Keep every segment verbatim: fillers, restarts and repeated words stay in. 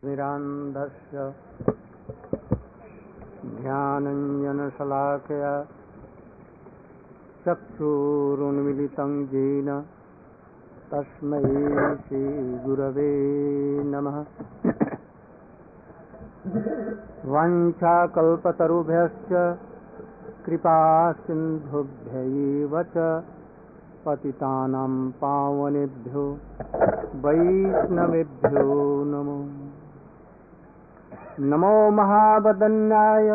ज्ञानाञ्जनशलाकया ध्यानाञ्जनशलाकया चक्षुरुन्मीलितं येन तस्मै श्रीगुरवे नमः। वाञ्छाकल्पतरुभ्यश्च कृपासिन्धुभ्यैव च पतितानां पावनेभ्यो वैष्णवेभ्यो नमो नमो महावदन्याय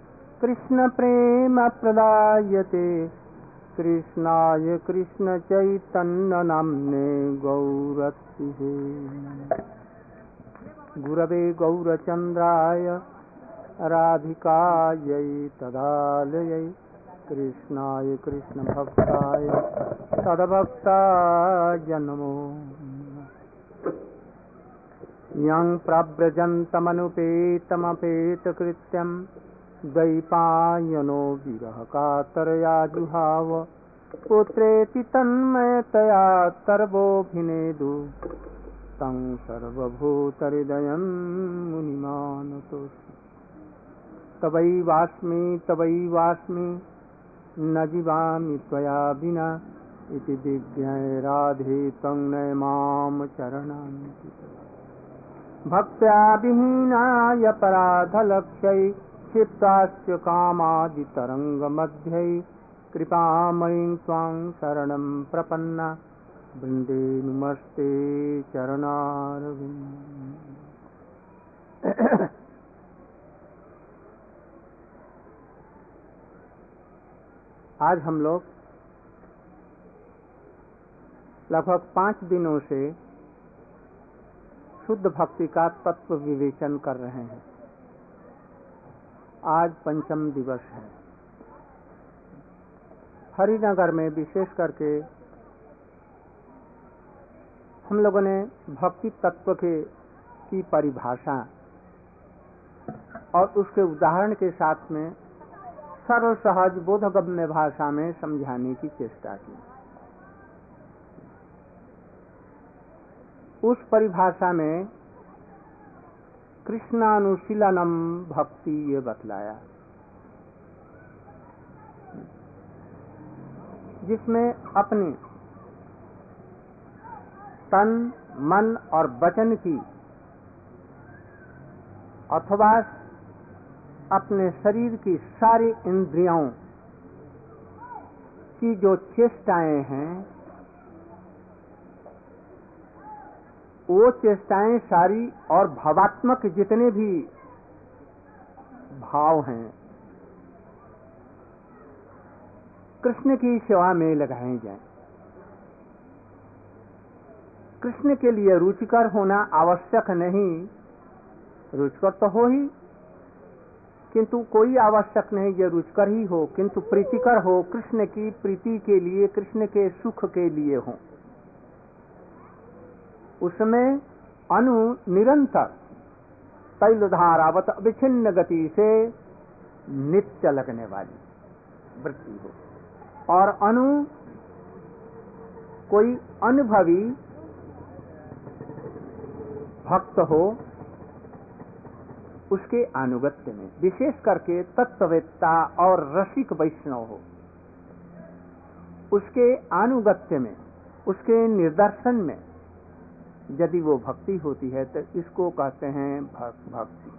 कृष्णप्रेमप्रदायते कृष्णाय कृष्णचैतन्यनाम्ने गौरतिहे गुरवे गौरचन्द्राय राधिकायै तदालयै कृष्णाय कृष्णभक्ताय तद्भक्ताय नमो यं प्रव्रजन्तमनुपेतमपेतकृत्यं द्वैपायनो विरहकातरया जुहाव पुत्रेति तन्मयतया सर्वोऽभिनेदु तं सर्वभूतहृदयं मुनिमानतोऽस्मि। तवैवास्मि तवैवास्मि न जीवामि त्वया विना इति दिव्यै राधे त्वं नय मां चरणान्ति। भक्त्या विहीनाय पराधलक्ष्यै क्षिप्ताश्च कामादितरङ्गमध्यै कृपामयीं त्वां शरणं प्रपन्ना वृन्दे नमस्ते चरणारविन्दम्। आज हम लोग लगभग पांच दिनों से शुद्ध भक्ति का तत्व विवेचन कर रहे हैं। आज पंचम दिवस है। हरिनगर में विशेष करके हम लोगों ने भक्ति तत्व के की परिभाषा और उसके उदाहरण के साथ में सरल सहज बोधगम्य भाषा में समझाने की चेष्टा की। उस परिभाषा में कृष्णानुशीलनम भक्ति ये बतलाया, जिसमें अपने तन मन और वचन की अथवा अपने शरीर की सारी इंद्रियों की जो चेष्टाएं हैं, वो चेष्टाएं सारी और भावात्मक जितने भी भाव हैं कृष्ण की सेवा में लगाए जाएं। कृष्ण के लिए रुचिकर होना आवश्यक नहीं, रुचिकर तो हो ही, किंतु कोई आवश्यक नहीं ये रुचिकर ही हो, किंतु प्रीतिकर हो, कृष्ण की प्रीति के लिए, कृष्ण के सुख के लिए हो। उसमें अनु निरंतर तैलधारावत अविच्छिन्न गति से नित्य लगने वाली वृत्ति हो, और अनु कोई अनुभवी भक्त हो, उसके अनुगत्य में, विशेष करके तत्ववेत्ता और रसिक वैष्णव हो, उसके अनुगत्य में, उसके निर्दर्शन में यदि वो भक्ति होती है तो इसको कहते हैं भक्ति।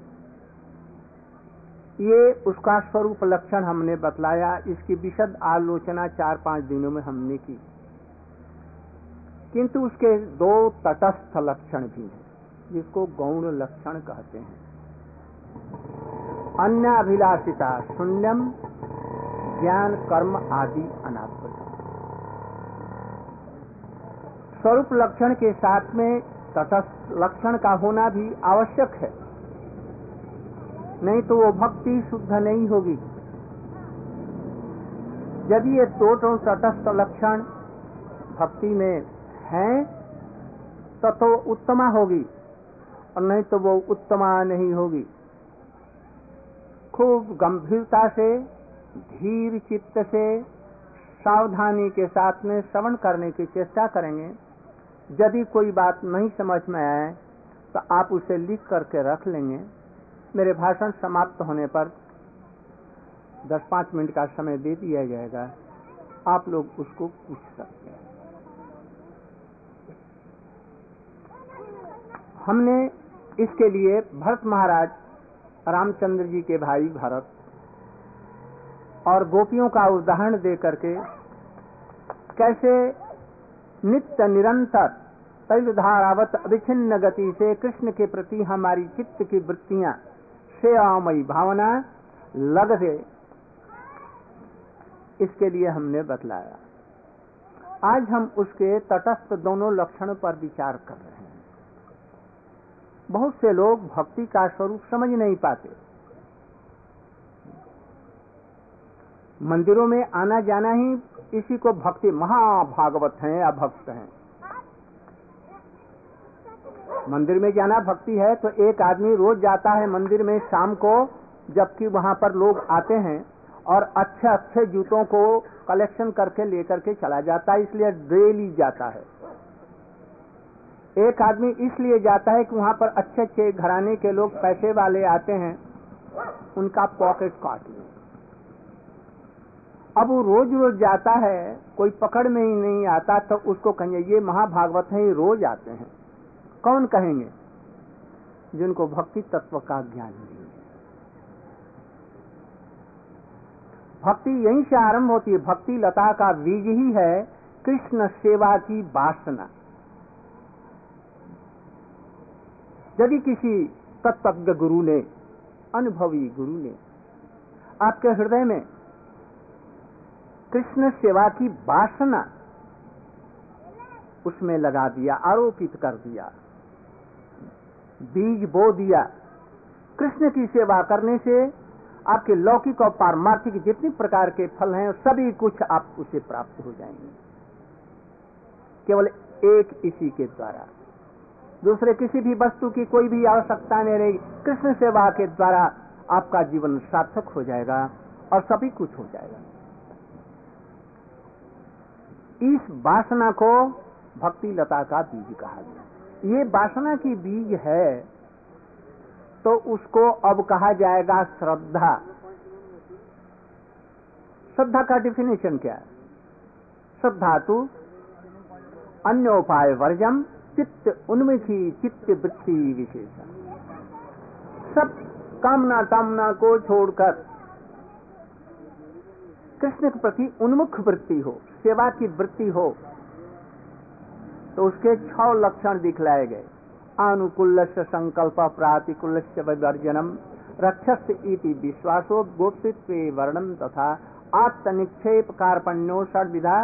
ये उसका स्वरूप लक्षण हमने बतलाया। इसकी विशद आलोचना चार पांच दिनों में हमने की, किंतु उसके दो तटस्थ लक्षण भी हैं जिसको गौण लक्षण कहते हैं। अन्य अभिलाषिता शून्यम ज्ञान कर्म आदि अनात्म। स्वरूप लक्षण के साथ में तटस्थ लक्षण का होना भी आवश्यक है, नहीं तो वो भक्ति शुद्ध नहीं होगी। यदि ये दो तटस्थ लक्षण भक्ति में हैं तो तो उत्तमा होगी, और नहीं तो वो उत्तमा नहीं होगी। खूब गंभीरता से, धीर चित्त से, सावधानी के साथ में श्रवण करने की चेष्टा करेंगे। यदि कोई बात नहीं समझ में आए तो आप उसे लिख करके रख लेंगे। मेरे भाषण समाप्त होने पर दस पाँच मिनट का समय दे दिया जाएगा, आप लोग उसको पूछ सकते हैं। हमने इसके लिए भरत महाराज, रामचंद्र जी के भाई भरत और गोपियों का उदाहरण दे करके कैसे नित्य निरंतर तैलधारावत अविच्छिन्न गति से कृष्ण के प्रति हमारी चित्त की वृत्तियां सेवामयी भावना लग दे, इसके लिए हमने बतलाया। आज हम उसके तटस्थ दोनों लक्षण पर विचार कर रहे हैं। बहुत से लोग भक्ति का स्वरूप समझ नहीं पाते। मंदिरों में आना जाना ही इसी को भक्ति, महाभागवत हैं या भक्त हैं। मंदिर में जाना भक्ति है तो एक आदमी रोज जाता है मंदिर में शाम को, जबकि वहां पर लोग आते हैं और अच्छे अच्छे जूतों को कलेक्शन करके लेकर के चला जाता है, इसलिए डेली जाता है। एक आदमी इसलिए जाता है कि वहां पर अच्छे अच्छे घराने के लोग पैसे वाले आते हैं, उनका पॉकेट काट ले। अब वो रोज रोज जाता है, कोई पकड़ में ही नहीं आता, तो उसको कहेंगे ये महाभागवत है, ये रोज आते हैं। कौन कहेंगे? जिनको भक्ति तत्व का ज्ञान नहीं है। भक्ति यहीं से आरंभ होती है। भक्ति लता का बीज ही है कृष्ण सेवा की वासना। यदि किसी तत्वज्ञ गुरु ने, अनुभवी गुरु ने आपके हृदय में कृष्ण सेवा की वासना उसमें लगा दिया, आरोपित कर दिया, बीज बो दिया, कृष्ण की सेवा करने से आपके लौकिक और पारमार्थिक जितने प्रकार के फल हैं सभी कुछ आप उसे प्राप्त हो जाएंगे, केवल एक इसी के द्वारा। दूसरे किसी भी वस्तु की कोई भी आवश्यकता नहीं रहेगी। कृष्ण सेवा के द्वारा आपका जीवन सार्थक हो जाएगा और सभी कुछ हो जाएगा। इस वासना को भक्ति लता का बीज कहा गया। ये वासना की बीज है तो उसको अब कहा जाएगा श्रद्धा। श्रद्धा का डिफिनेशन क्या है? श्रद्धा तो अन्योपाय वर्जम चित्त उन्मुखी चित्त वृत्ति विशेषा। सब कामना कामना को छोड़कर कृष्ण के प्रति उन्मुख वृत्ति हो, सेवा की वृत्ति हो, तो उसके छह लक्षण दिखलाए गए। अनुकूलस्य संकल्प, प्रातिकूलस्य विवर्जनम, रक्षस्य इति विश्वासो, गोप्तित्वे वर्णन तथा आत्मनिक्षेप कार्पण्यो षड्विधा।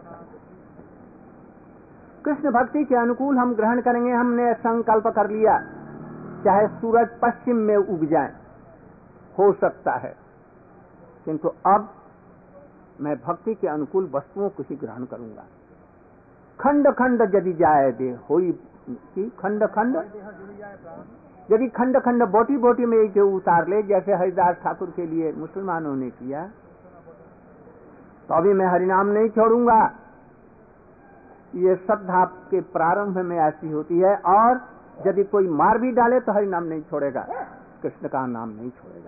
कृष्ण भक्ति के अनुकूल हम ग्रहण करेंगे। हमने संकल्प कर लिया चाहे सूरज पश्चिम में उग जाए, हो सकता है, किंतु अब मैं भक्ति के अनुकूल वस्तुओं को ही ग्रहण करूंगा। खंड खंड यदि जाए दे होई की खंड खंड, यदि खंड खंड बोटी बोटी में एक उतार ले, जैसे हरिदास ठाकुर के लिए मुसलमानों ने किया, तो अभी मैं हरिनाम नहीं छोड़ूंगा। ये श्रद्धा के प्रारंभ में ऐसी होती है। और यदि कोई मार भी डाले तो हरिनाम नहीं छोड़ेगा, कृष्ण का नाम नहीं छोड़ेगा।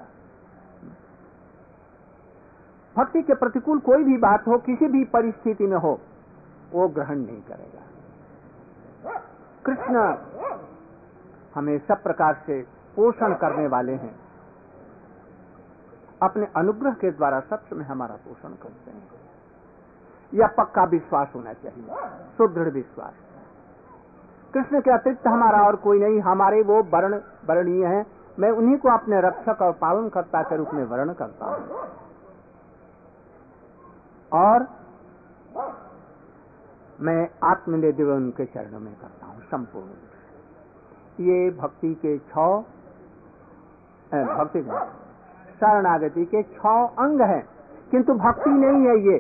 भक्ति के प्रतिकूल कोई भी बात हो, किसी भी परिस्थिति में हो, वो ग्रहण नहीं करेगा। कृष्ण हमें सब प्रकार से पोषण करने वाले हैं, अपने अनुग्रह के द्वारा सब समय हमारा पोषण करते हैं। यह पक्का विश्वास होना चाहिए, सुदृढ़ विश्वास। कृष्ण के अतिरिक्त हमारा और कोई नहीं, हमारे वो वर्ण वर्णीय हैं। मैं उन्हीं को अपने रक्षक और पालनकर्ता के रूप में वर्ण करता हूं और मैं आत्मनिवेदन उनके चरणों में करता हूं संपूर्ण। ये भक्ति के छह भक्ति शरणागति के छह अंग हैं, किंतु भक्ति नहीं है। ये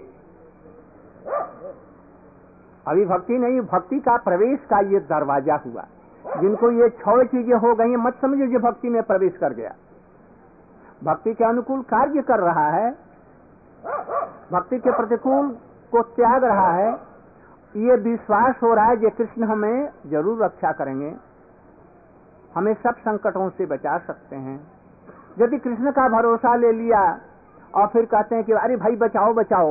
अभी भक्ति नहीं, भक्ति का प्रवेश का ये दरवाजा हुआ। जिनको ये छह चीजें हो गई, मत समझो ये भक्ति में प्रवेश कर गया। भक्ति के अनुकूल कार्य कर रहा है, भक्ति के प्रतिकूल को त्याग रहा है। ये विश्वास हो रहा है कि कृष्ण हमें जरूर रक्षा करेंगे, हमें सब संकटों से बचा सकते हैं। यदि कृष्ण का भरोसा ले लिया और फिर कहते हैं कि अरे भाई बचाओ बचाओ,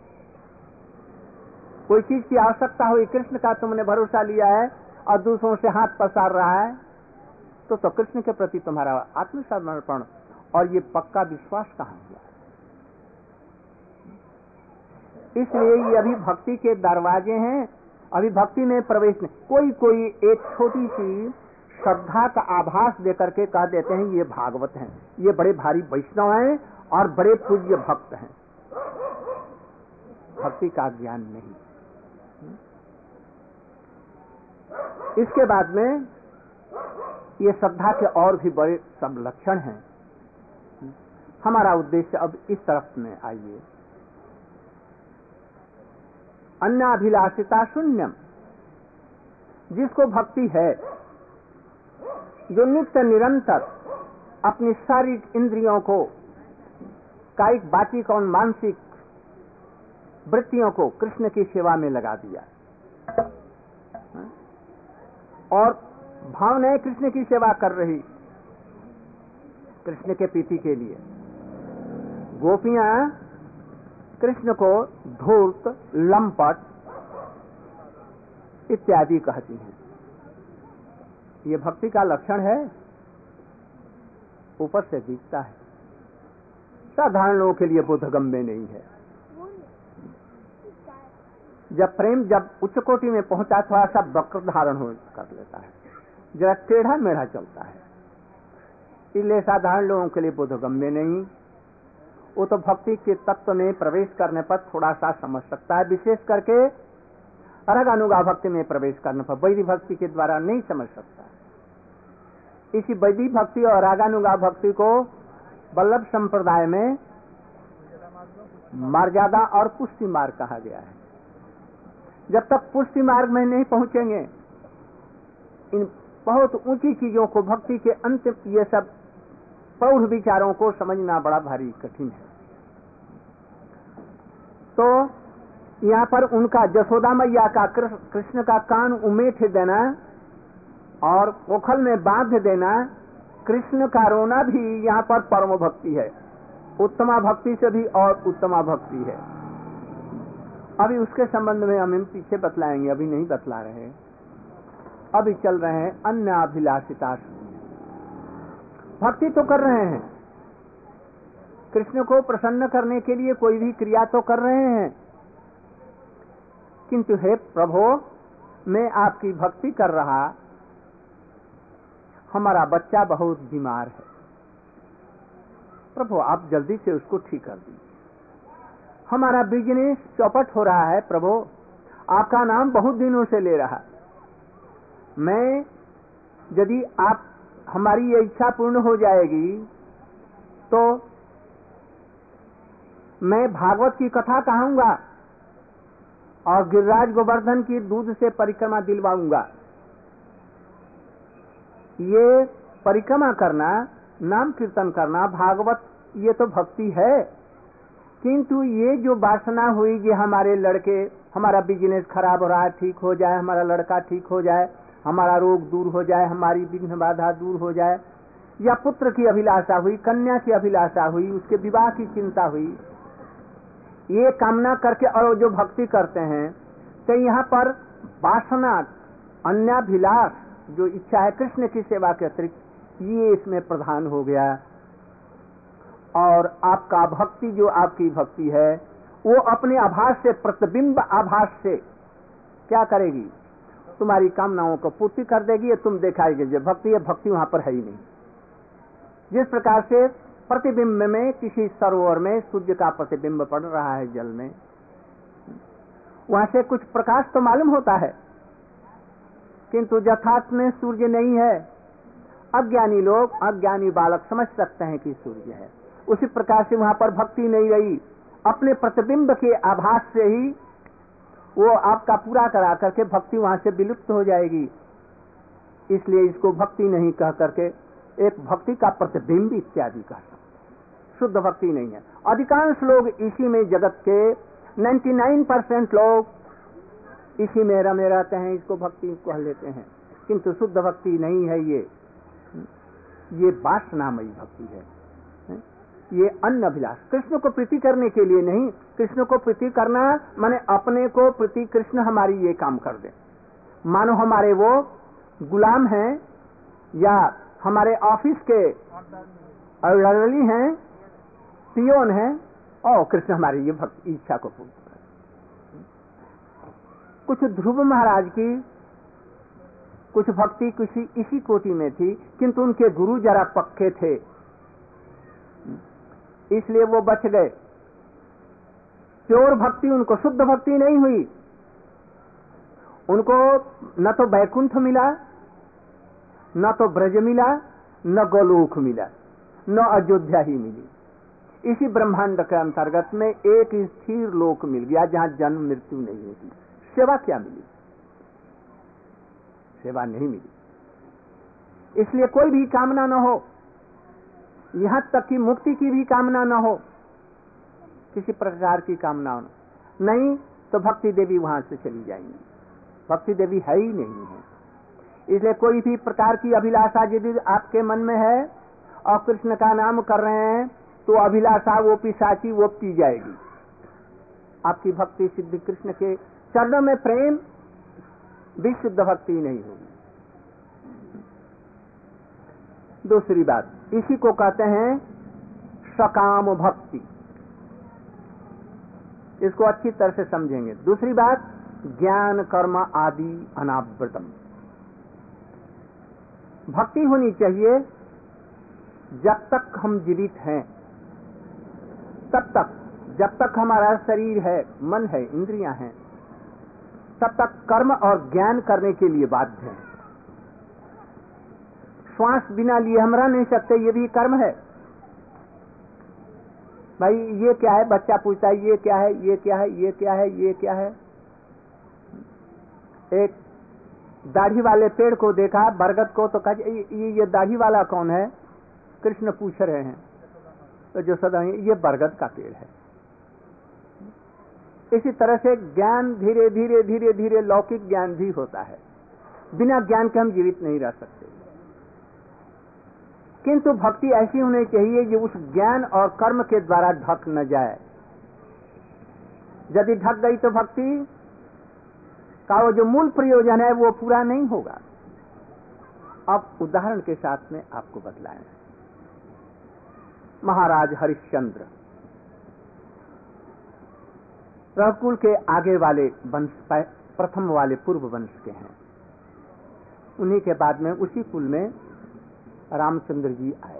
कोई चीज की आवश्यकता हुई, कृष्ण का तुमने भरोसा लिया है और दूसरों से हाथ पसार रहा है, तो तो कृष्ण के प्रति तुम्हारा आत्मसमर्पण और ये पक्का विश्वास कहाँ हुआ? इसलिए ये अभी भक्ति के दरवाजे हैं, अभी भक्ति में प्रवेश नहीं। कोई कोई एक छोटी सी श्रद्धा का आभास देकर के कह देते हैं ये भागवत हैं, ये बड़े भारी वैष्णव हैं और बड़े पूज्य भक्त हैं। भक्ति का ज्ञान नहीं। इसके बाद में ये श्रद्धा के और भी बड़े सब लक्षण हैं। हमारा उद्देश्य अब इस तरफ में आइए। अन्याभिलाषिता शून्यम, जिसको भक्ति है, जो नित्य निरंतर अपनी शारीरिक इंद्रियों को, कायिक बाचिक और मानसिक वृत्तियों को कृष्ण की सेवा में लगा दिया और भावनाएं कृष्ण की सेवा कर रही, कृष्ण के प्रीति के लिए। गोपियां कृष्ण को धूर्त, लंपट इत्यादि कहती हैं। ये भक्ति का लक्षण है, ऊपर से दिखता है, साधारण लोगों के लिए बोधगम्य नहीं है। जब प्रेम जब उच्च कोटि में पहुंचा, थोड़ा सा वक्र धारण हो कर लेता है, जरा टेढ़ा मेढ़ा चलता है, इसलिए साधारण लोगों के लिए बोधगम्य नहीं। वो तो भक्ति के तत्व में प्रवेश करने पर थोड़ा सा समझ सकता है, विशेष करके रागानुगा भक्ति में प्रवेश करने पर, वैदिक भक्ति के द्वारा नहीं समझ सकता। इसी वैदिक भक्ति और रागानुगा भक्ति को वल्लभ संप्रदाय में मर्यादा और पुष्टि मार्ग कहा गया है। जब तक पुष्टि मार्ग में नहीं पहुंचेंगे, इन बहुत ऊंची चीजों को, भक्ति के अंतिम ये सब प्रौढ़ विचारों को समझना बड़ा भारी कठिन है। तो यहाँ पर उनका जसोदा मैया का कृष्ण का कान उमेठ देना और कोखल में बांध देना, कृष्ण का रोना भी यहाँ पर परम भक्ति है, उत्तमा भक्ति से भी और उत्तमा भक्ति है। अभी उसके संबंध में हम पीछे बतलाएंगे, अभी नहीं बतला रहे। अभी चल रहे हैं अन्य अभिलाषिता। भक्ति तो कर रहे हैं, कृष्ण को प्रसन्न करने के लिए कोई भी क्रिया तो कर रहे हैं, किंतु हे प्रभु, मैं आपकी भक्ति कर रहा, हमारा बच्चा बहुत बीमार है, प्रभु आप जल्दी से उसको ठीक कर दीजिए। हमारा बिजनेस चौपट हो रहा है, प्रभु आपका नाम बहुत दिनों से ले रहा, मैं यदि आप हमारी ये इच्छा पूर्ण हो जाएगी तो मैं भागवत की कथा कहूंगा और गिरिराज गोवर्धन की दूध से परिक्रमा दिलवाऊंगा। ये परिक्रमा करना, नाम कीर्तन करना, भागवत, ये तो भक्ति है। किंतु ये जो वासना हुई कि हमारे लड़के, हमारा बिजनेस खराब हो रहा है, ठीक हो जाए, हमारा लड़का ठीक हो जाए, हमारा रोग दूर हो जाए, हमारी विघ्न बाधा दूर हो जाए, या पुत्र की अभिलाषा हुई, कन्या की अभिलाषा हुई, उसके विवाह की चिंता हुई, ये कामना करके और जो भक्ति करते हैं, तो यहाँ पर वासना, अन्याभिलाष, जो इच्छा है कृष्ण की सेवा के अतिरिक्त, ये इसमें प्रधान हो गया। और आपका भक्ति, जो आपकी भक्ति है, वो अपने आभास से, प्रतिबिंब आभास से क्या करेगी? तुम्हारी कामनाओं को पूर्ति कर देगी। ये तुम दिखाएगी जो भक्ति है, भक्ति वहां पर है ही नहीं। जिस प्रकार से प्रतिबिंब में, किसी सरोवर में सूर्य का प्रतिबिंब पड़ रहा है जल में, वहां से कुछ प्रकाश तो मालूम होता है, किंतु यथार्थ में सूर्य नहीं है। अज्ञानी लोग, अज्ञानी बालक समझ सकते हैं कि सूर्य है। उसी प्रकार से वहां पर भक्ति नहीं रही, अपने प्रतिबिंब के आभास से ही वो आपका पूरा करा करके भक्ति वहां से विलुप्त हो जाएगी। इसलिए इसको भक्ति नहीं कह करके एक भक्ति का प्रतिबिंब इत्यादि कह सकते, शुद्ध भक्ति नहीं है। अधिकांश लोग इसी में, जगत के निन्यानवे परसेंट लोग इसी में रमे रहते हैं, इसको भक्ति कह लेते हैं, किंतु शुद्ध भक्ति नहीं है ये। ये वासनामयी भक्ति है। ये अन्य अभिलाष, कृष्ण को प्रीति करने के लिए नहीं। कृष्ण को प्रीति करना माने अपने को प्रीति कृष्ण हमारी ये काम कर दे। मानो हमारे वो गुलाम हैं या हमारे ऑफिस के अर्डरली हैं, पियोन हैं, और कृष्ण हमारी ये भक्ति इच्छा को पूर्ण करे। कुछ ध्रुव महाराज की कुछ भक्ति किसी इसी कोटि में थी, किंतु उनके गुरु जरा पक्के थे, इसलिए वो बच गए। प्योर भक्ति उनको शुद्ध भक्ति नहीं हुई। उनको न तो बैकुंठ मिला, न तो ब्रज मिला, न गोलोक मिला, न अयोध्या ही मिली। इसी ब्रह्मांड के अंतर्गत में एक स्थिर लोक मिल गया जहां जन्म मृत्यु नहीं होती। सेवा क्या मिली? सेवा नहीं मिली। इसलिए कोई भी कामना न हो, यहां तक कि मुक्ति की भी कामना न हो, किसी प्रकार की कामना नहीं, तो भक्ति देवी वहां से चली जाएंगी। भक्ति देवी है ही नहीं है। इसलिए कोई भी प्रकार की अभिलाषा यदि आपके मन में है और कृष्ण का नाम कर रहे हैं, तो अभिलाषा वो पिशाची वो पी जाएगी। आपकी भक्ति सिद्ध कृष्ण के चरणों में प्रेम विशुद्ध भक्ति नहीं होगी। दूसरी बात, इसी को कहते हैं सकाम भक्ति। इसको अच्छी तरह से समझेंगे। दूसरी बात, ज्ञान कर्म आदि अनावृतम। भक्ति होनी चाहिए जब तक हम जीवित हैं, तब तक, जब तक हमारा शरीर है, मन है, इंद्रियां हैं, तब तक कर्म और ज्ञान करने के लिए बाध्य हैं। श्वास बिना लिए हम रह नहीं सकते, ये भी कर्म है। भाई ये क्या है? बच्चा पूछता है ये क्या है, ये क्या है, ये क्या है, ये क्या है। एक दाढ़ी वाले पेड़ को देखा, बरगद को, तो कहा ये ये दाढ़ी वाला कौन है? कृष्ण पूछ रहे हैं। तो जो सदा ये बरगद का पेड़ है। इसी तरह से ज्ञान धीरे धीरे धीरे धीरे लौकिक ज्ञान भी होता है। बिना ज्ञान के हम जीवित नहीं रह सकते। किंतु भक्ति ऐसी होनी चाहिए जो उस ज्ञान और कर्म के द्वारा ढक न जाए। यदि ढक गई तो भक्ति का वो जो मूल प्रयोजन है वो पूरा नहीं होगा। अब उदाहरण के साथ में आपको बतलाएं। महाराज हरिश्चंद्र रघुकुल के आगे वाले वंश, प्रथम वाले पूर्व वंश के हैं। उन्हीं के बाद में उसी कुल में रामचंद्र जी आए।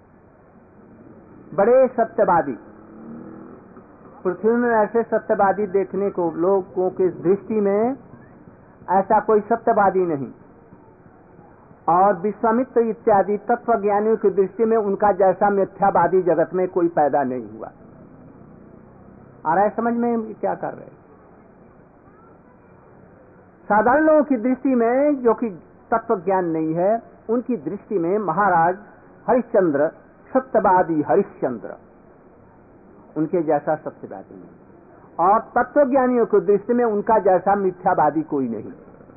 बड़े सत्यवादी, पृथ्वी में ऐसे सत्यवादी देखने को लोगों की दृष्टि में ऐसा कोई सत्यवादी नहीं, और विश्वामित्र इत्यादि तत्वज्ञानियों की दृष्टि में उनका जैसा मिथ्यावादी जगत में कोई पैदा नहीं हुआ। आ रहा है समझ में क्या कर रहे? साधारण लोगों की दृष्टि में जो कि तत्व ज्ञान नहीं है, उनकी दृष्टि में महाराज हरिश्चंद्र सत्यवादी हरिश्चंद्र, उनके जैसा सत्यवादी नहीं, और तत्वज्ञानियों की दृष्टि में उनका जैसा मिथ्यावादी कोई नहीं।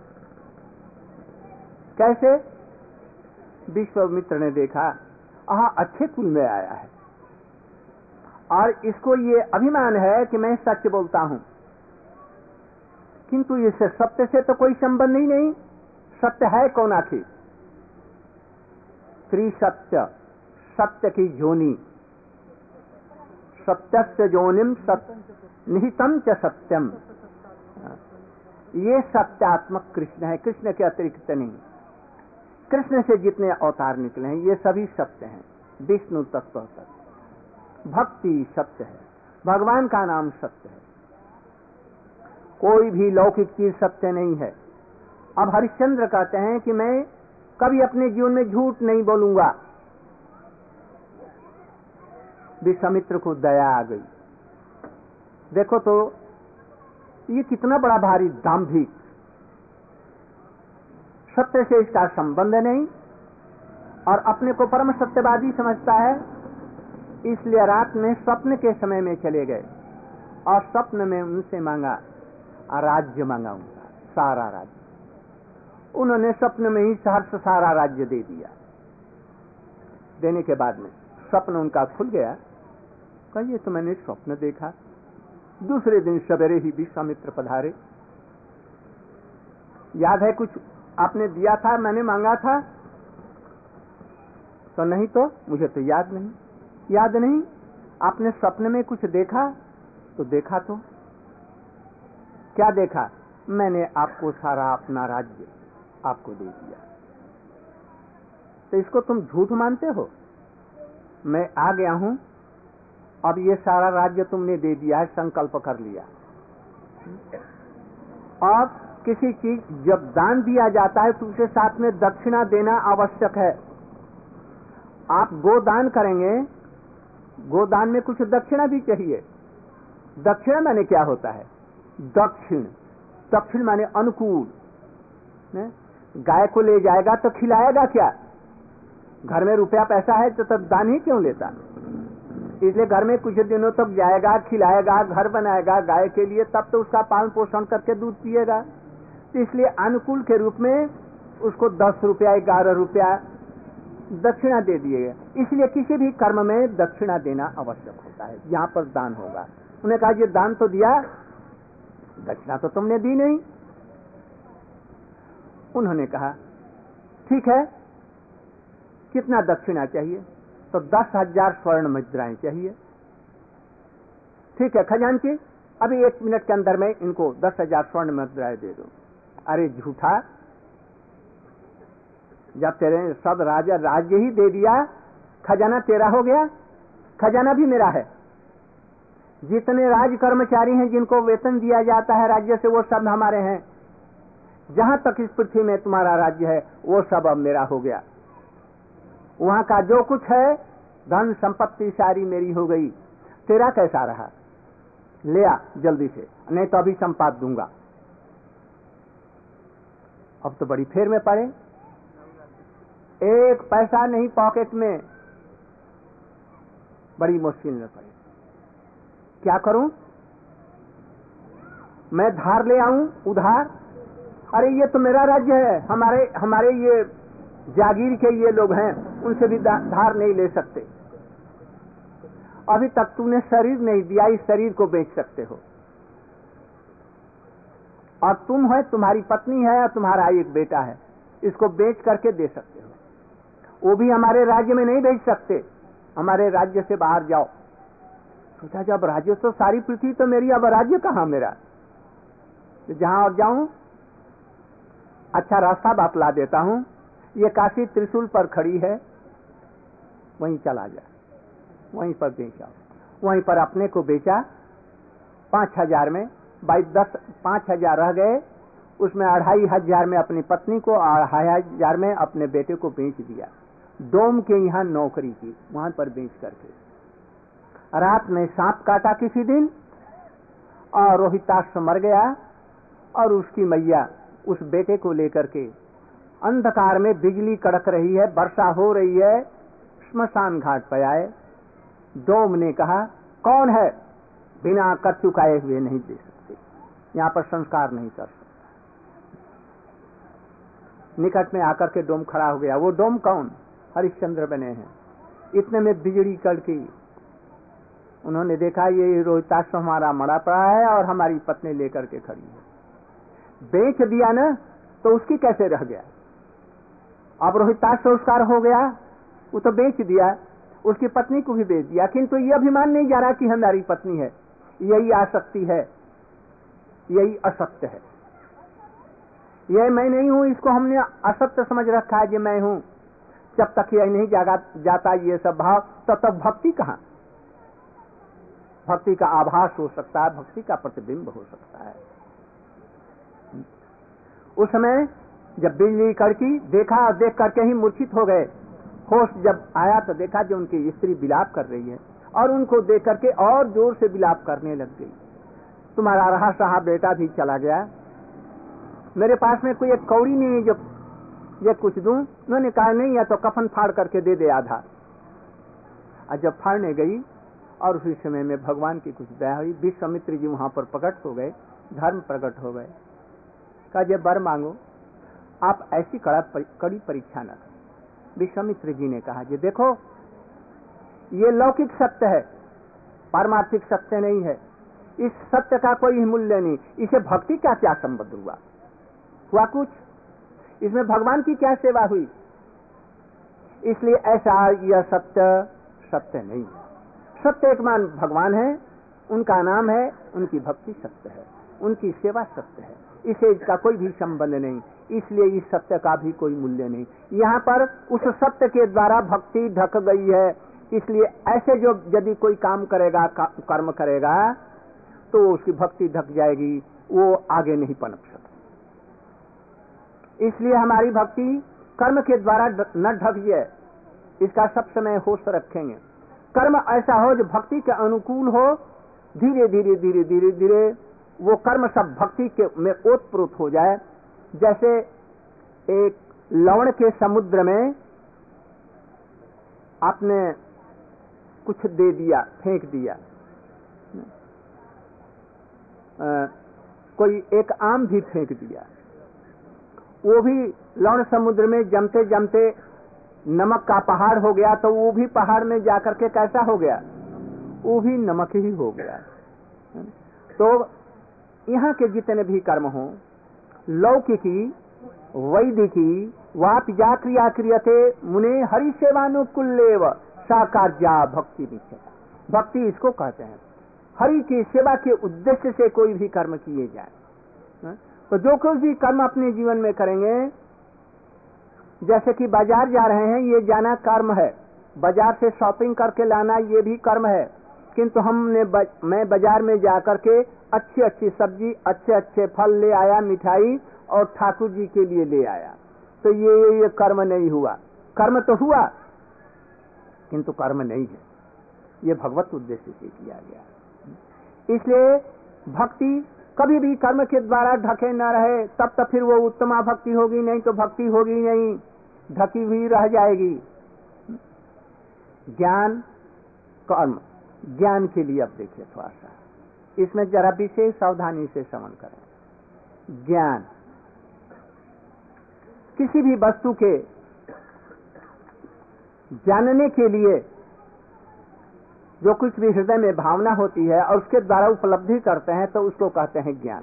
कैसे? विश्वामित्र ने देखा आहा अच्छे कुल में आया है, और इसको ये अभिमान है कि मैं सच बोलता हूं, किंतु इससे सत्य से तो कोई संबंध ही नहीं। सत्य है कौन आखिर? त्रिसत्य, सत्य की जोनी, सत्यस्य जोनिम सत्य निहितम च सत्यम। ये सत्यात्मक कृष्ण है, कृष्ण के अतिरिक्त नहीं। कृष्ण से जितने अवतार निकले हैं ये सभी सत्य हैं, विष्णु तत्व सत्य, भक्ति सत्य है, भगवान का नाम सत्य है, कोई भी लौकिक चीज सत्य नहीं है। अब हरिश्चंद्र कहते हैं कि मैं कभी अपने जीवन में झूठ नहीं बोलूंगा। विश्वामित्र को दया आ गई। देखो तो ये कितना बड़ा भारी दाम्भिक, सत्य से इसका संबंध नहीं और अपने को परम सत्यवादी समझता है। इसलिए रात में स्वप्न के समय में चले गए और स्वप्न में उनसे मांगा, राज्य मांगा, उनका सारा राज्य। उन्होंने स्वप्न में ही सहर्ष सारा राज्य दे दिया। देने के बाद में स्वप्न उनका खुल गया। कहिए तो मैंने स्वप्न देखा। दूसरे दिन सवेरे ही विश्वामित्र पधारे। याद है कुछ आपने दिया था, मैंने मांगा था? तो नहीं तो मुझे तो याद नहीं। याद नहीं? आपने स्वप्न में कुछ देखा? तो देखा तो क्या देखा? मैंने आपको सारा अपना राज्य आपको दे दिया। तो इसको तुम झूठ मानते हो? मैं आ गया हूं, अब ये सारा राज्य तुमने दे दिया है, संकल्प कर लिया। और किसी चीज जब दान दिया जाता है तो उसके साथ में दक्षिणा देना आवश्यक है। आप गोदान करेंगे, गोदान में कुछ दक्षिणा भी चाहिए। दक्षिणा माने क्या होता है? दक्षिण, दक्षिण माने अनुकूल। गाय को ले जाएगा तो खिलाएगा क्या? घर में रुपया पैसा है तो तब दान ही क्यों लेता? इसलिए घर में कुछ दिनों तक जाएगा, खिलाएगा, घर बनाएगा गाय के लिए, तब तो उसका पालन पोषण करके दूध पिएगा। तो इसलिए अनुकूल के रूप में उसको दस रुपया ग्यारह रुपया दक्षिणा दे दिए। इसलिए किसी भी कर्म में दक्षिणा देना आवश्यक होता है। यहाँ पर दान होगा। उन्होंने कहा ये दान तो दिया, दक्षिणा तो तुमने दी नहीं। उन्होंने कहा ठीक है, कितना दक्षिणा चाहिए? तो दस हजार स्वर्ण मुद्राएं चाहिए। ठीक है खजांची, अभी एक मिनट के अंदर में इनको दस हजार स्वर्ण मुद्राएं दे दो। अरे झूठा, जब तेरे सब राजा राज्य ही दे दिया, खजाना तेरा हो गया? खजाना भी मेरा है। जितने राज कर्मचारी हैं जिनको वेतन दिया जाता है राज्य से, वो सब हमारे हैं। जहां तक इस पृथ्वी में तुम्हारा राज्य है वो सब अब मेरा हो गया। वहां का जो कुछ है धन संपत्ति सारी मेरी हो गई। तेरा कैसा रहा? ले आ जल्दी से, नहीं तो अभी संपाद दूंगा। अब तो बड़ी फेर में पड़े, एक पैसा नहीं पॉकेट में, बड़ी मुश्किल में पड़े। क्या करूं? मैं धार ले आऊं? उधार? अरे ये तो मेरा राज्य है, हमारे हमारे ये जागीर के ये लोग हैं, उनसे भी धार नहीं ले सकते। अभी तक तूने शरीर नहीं दिया, इस शरीर को बेच सकते हो। और तुम है, तुम्हारी पत्नी है और तुम्हारा एक बेटा है, इसको बेच करके दे सकते हो। वो भी हमारे राज्य में नहीं बेच सकते, हमारे राज्य से बाहर जाओ। सोचा जब राज्य तो सारी पृथ्वी तो मेरी, अब राज्य कहां मेरा? तो जहां और जाऊं, अच्छा रास्ता बतला देता हूं, ये काशी त्रिशूल पर खड़ी है, वहीं चला जा, वहीं पर बेचा। वहीं पर अपने को बेचा पांच हजार में, बाई दस पांच हजार रह गए, उसमें अढ़ाई हजार में अपनी पत्नी को, अढ़ाई हजार में अपने बेटे को बेच दिया। डोम के यहाँ नौकरी की, वहां पर बेच करके रात में सांप काटा किसी दिन, और रोहिताक्ष मर गया, और उसकी मैया उस बेटे को लेकर के अंधकार में, बिजली कड़क रही है, वर्षा हो रही है, श्मशान घाट पर आए। डोम ने कहा कौन है? बिना कर चुकाए हुए नहीं दे सकते, यहाँ पर संस्कार नहीं कर सकता। निकट में आकर के डोम खड़ा हो गया। वो डोम कौन? हरिश्चंद्र बने हैं। इतने में बिजली कड़की। उन्होंने देखा ये रोहिताक्ष हमारा मरा पड़ा है और हमारी पत्नी लेकर के खड़ी है। बेच दिया ना, तो उसकी कैसे रह गया? अब रोहिताक्ष संस्कार हो गया, वो तो बेच दिया, उसकी पत्नी को भी बेच दिया, किंतु ये अभिमान नहीं जा रहा कि हमारी पत्नी है। यही आसक्ति है, यही असत्य है। यह मैं नहीं हूं, इसको हमने असत्य समझ रखा है, ये मैं हूं। जब तक यह नहीं जागा जाता ये सब भाव, तब तक भक्ति कहां? भक्ति का आभास हो सकता है, भक्ति का प्रतिबिंब हो सकता है। उस समय जब बिजली कड़की, देखा, देख करके ही मूर्छित हो गए। होश जब आया तो देखा जो उनकी स्त्री विलाप कर रही है, और उनको देख करके और जोर से विलाप करने लग गई। तुम्हारा रहा सहा बेटा भी चला गया, मेरे पास में कोई एक कौड़ी नहीं है जो ये कुछ दूं। उन्होंने कहा नहीं, या तो कफन फाड़ करके दे दे आधा। और जब फाड़ने गई, और उसी समय में भगवान की कुछ दया हुई, विश्वामित्र जी वहां पर प्रकट हो गए, धर्म प्रकट हो गए। कहा जब वर मांगो, आप ऐसी कड़ा कड़ी परीक्षा न करें। विश्वामित्र जी ने कहा जी देखो, ये लौकिक सत्य है, पारमार्थिक सत्य नहीं है। इस सत्य का कोई मूल्य नहीं। इसे भक्ति का क्या संबंध हुआ? हुआ कुछ? इसमें भगवान की क्या सेवा हुई? इसलिए ऐसा यह सत्य सत्य नहीं है। सत्य एकमान भगवान है, उनका नाम है, उनकी भक्ति सत्य है, उनकी सेवा सत्य है। इसे इसका कोई भी संबंध नहीं। इसलिए इस सत्य का भी कोई मूल्य नहीं। यहाँ पर उस सत्य के द्वारा भक्ति ढक गई है। इसलिए ऐसे जो यदि कोई काम करेगा, कर्म करेगा, तो उसकी भक्ति ढक जाएगी, वो आगे नहीं पनप सकती। इसलिए हमारी भक्ति कर्म के द्वारा न ढक जाए, इसका सब समय होश रखेंगे। कर्म ऐसा हो जो भक्ति के अनुकूल हो, धीरे धीरे धीरे धीरे धीरे वो कर्म सब भक्ति के में ओतप्रोत हो जाए। जैसे एक लवण के समुद्र में आपने कुछ दे दिया, फेंक दिया, आ, कोई एक आम भी फेंक दिया, वो भी लवण समुद्र में जमते जमते नमक का पहाड़ हो गया, तो वो भी पहाड़ में जाकर के कैसा हो गया? वो भी नमक ही हो गया। तो यहाँ के जितने भी कर्म हो, लौकिकी, वैदिकी, वापिजा क्रिया क्रियते मुने हरि सेवानुकुल्लेव साकार्या भक्ति विषय। भक्ति इसको कहते हैं, हरि की सेवा के उद्देश्य से कोई भी कर्म किए जाए। तो जो कोई भी कर्म अपने जीवन में करेंगे, जैसे कि बाजार जा रहे हैं, ये जाना कर्म है। बाजार से शॉपिंग करके लाना ये भी कर्म है। किंतु हमने ब, मैं बाजार में जाकर के अच्छी अच्छी सब्जी, अच्छे अच्छे फल ले आया, मिठाई, और ठाकुर जी के लिए ले आया, तो ये ये कर्म नहीं हुआ। कर्म तो हुआ किंतु कर्म नहीं है, ये भगवत उद्देश्य से किया गया। इसलिए भक्ति कभी भी कर्म के द्वारा ढके न रहे, तब तक फिर वो उत्तमा भक्ति होगी, नहीं तो भक्ति होगी नहीं, ढकी हुई रह जाएगी। ज्ञान कर्म, ज्ञान के लिए अब देखिए थोड़ा सा, इसमें जरा विशेष सावधानी से श्रवण करें। ज्ञान किसी भी वस्तु के जानने के लिए जो कुछ भी हृदय में भावना होती है और उसके द्वारा उपलब्धि करते हैं, तो उसको कहते हैं ज्ञान।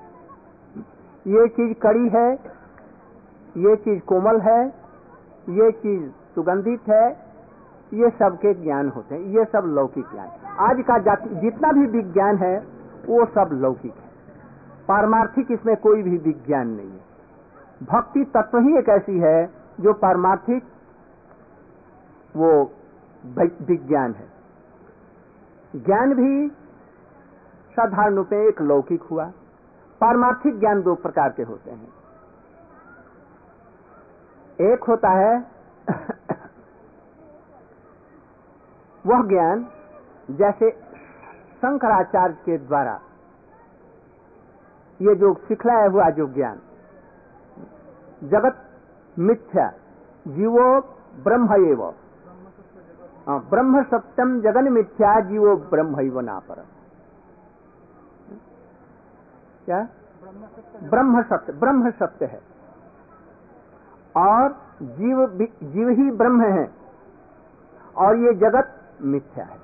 ये चीज कड़ी है, ये चीज कोमल है, ये चीज सुगंधित है, ये सब के ज्ञान होते हैं। ये सब लौकिक ज्ञान। आज का जितना भी विज्ञान है वो सब लौकिक है, पारमार्थिक इसमें कोई भी विज्ञान नहीं है। भक्ति तत्व ही एक ऐसी है जो पारमार्थिक वो विज्ञान है। ज्ञान भी साधारण रूप में एक लौकिक हुआ। पारमार्थिक ज्ञान दो प्रकार के होते हैं। एक होता है वह ज्ञान जैसे शंकराचार्य के द्वारा ये जो सिखलाया हुआ जो ज्ञान, जगत मिथ्या जीवो ब्रह्म एव, ब्रह्म सत्यम जगन मिथ्या जीवो ब्रह्म नापर। क्या? ब्रह्म सत्य, ब्रह्म सत्य है और जीव जीव ही ब्रह्म है और ये जगत मिथ्या है।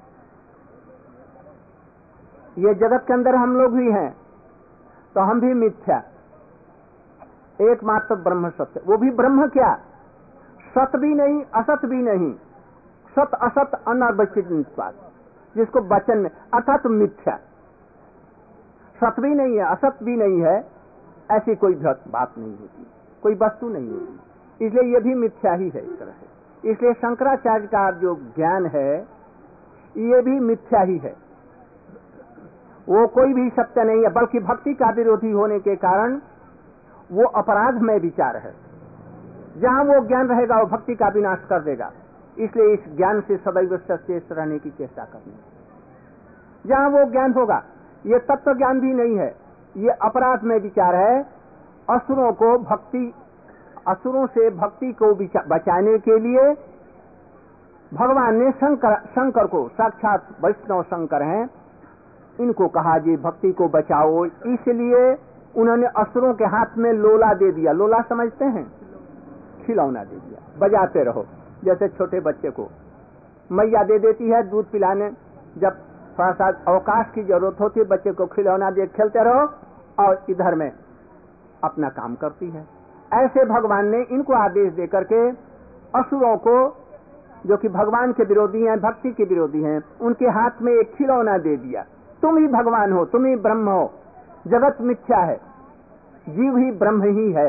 ये जगत के अंदर हम लोग भी हैं, तो हम भी मिथ्या, एकमात्र ब्रह्म सत्य। वो भी ब्रह्म क्या? सत भी नहीं, असत भी नहीं, सत असत अनर्वचित, जिसको वचन में अर्थात मिथ्या। सत भी नहीं है, असत भी नहीं है, ऐसी कोई बात नहीं होती, कोई वस्तु नहीं होती। इसलिए ये भी मिथ्या ही है इस तरह से। इसलिए शंकराचार्य का जो ज्ञान है ये भी मिथ्या ही है, वो कोई भी सत्य नहीं है, बल्कि भक्ति का विरोधी होने के कारण वो अपराध में विचार है। जहां वो ज्ञान रहेगा वो भक्ति का विनाश कर देगा। इसलिए इस ज्ञान से सदैव सचेत रहने की चेष्टा करनी। जहां वो ज्ञान होगा, ये तत्व ज्ञान भी नहीं है, ये अपराध में विचार है। असुरों को भक्ति असुरों से भक्ति को बचाने के लिए भगवान ने शंकर शंकर को, साक्षात वैष्णव शंकर हैं, इनको कहा जी भक्ति को बचाओ। इसलिए उन्होंने असुरों के हाथ में लोला दे दिया। लोला समझते हैं? खिलौना दे दिया, बजाते रहो, जैसे छोटे बच्चे को मैया दे देती है दूध पिलाने, जब थोड़ा सा अवकाश की जरूरत होती है बच्चे को खिलौना दे खेलते रहो, और इधर में अपना काम करती है। ऐसे भगवान ने इनको आदेश दे करके असुरों को, जो कि भगवान के विरोधी हैं, भक्ति के विरोधी हैं, उनके हाथ में एक खिलौना दे दिया। तुम ही भगवान हो, तुम ही ब्रह्म हो, जगत मिथ्या है, जीव ही ब्रह्म ही है।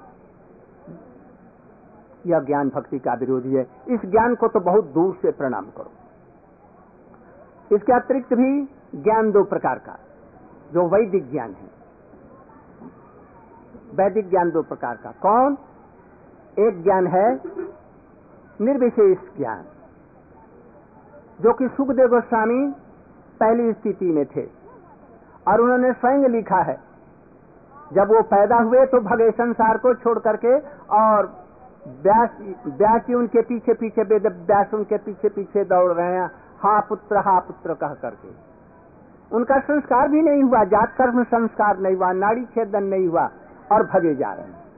यह ज्ञान भक्ति का विरोधी है। इस ज्ञान को तो बहुत दूर से प्रणाम करो। इसके अतिरिक्त भी ज्ञान दो प्रकार का, जो वैदिक ज्ञान है। वैदिक ज्ञान दो प्रकार का। कौन? एक ज्ञान है निर्विशेष ज्ञान, जो कि सुखदेव गोस्वामी पहली स्थिति में थे, और उन्होंने स्वयं लिखा है, जब वो पैदा हुए तो भगे संसार को छोड़ करके, और व्यास व्यास जी उनके पीछे पीछे, वेद व्यास उनके पीछे पीछे दौड़ रहे हैं, हा पुत्र हा पुत्र कह करके। उनका संस्कार भी नहीं हुआ, जात कर्म संस्कार नहीं हुआ, नाड़ी छेदन नहीं हुआ, और भगे जा रहे हैं।